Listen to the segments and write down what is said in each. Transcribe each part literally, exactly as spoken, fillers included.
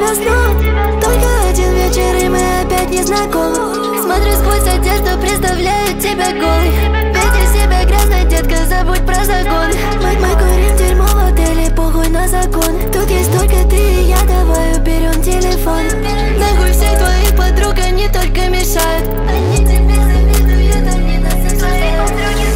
тебя снова. Только один вечер и мы опять не знакомы. Смотрю сквозь одежду, представляю тебя голой. Веди себя грязно, детка, забудь про законы. Мы, мы курим дерьмо в отеле, похуй на законы. Тут есть только ты и я, давай уберем телефон. Нахуй всех твоих подруг, они только мешают. Они тебе завидуют, они нас осуждают.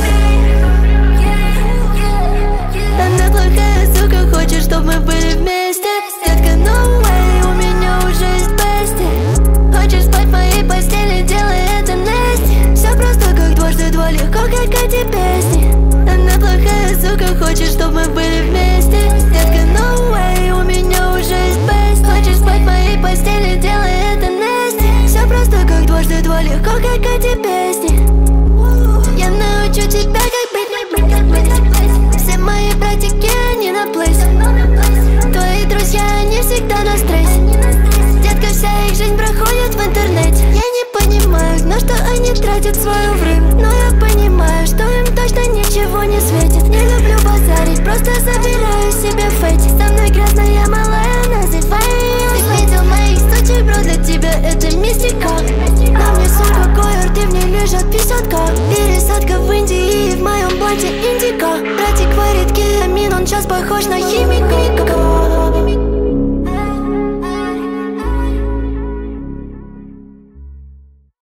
Она плохая сука, хочет, чтоб мы были вместе. Детка, no way, у меня уже есть бести. Хочешь спать в моей постели, делай это Насти. Все просто как дважды два, легко как эти песни. Она плохая сука, хочет, чтоб мы были вместе. Детка, no way, у меня уже есть бести. Хочешь спать в моей постели, делай это Насти. Все просто как дважды два, легко как эти песни. Я научу тебя, как быть, как быть, как быть. Все мои братики, они на плейсе. Твои друзья, они всегда на стрессе. Детка, вся их жизнь проходит в интернете. Я не понимаю, на что они тратят свое время. Но я понимаю, что им точно ничего не светит. Не люблю базарить, просто забираю себе фэти. Со мной грязная малая, называй ее. Ты видел моих случаев, бро, для тебя это мистика. На мне сумка койер, ты в ней лежат пятьдесятка. Пересадка в Индии и в моем блате индика. Братик варит кетамин, он сейчас похож на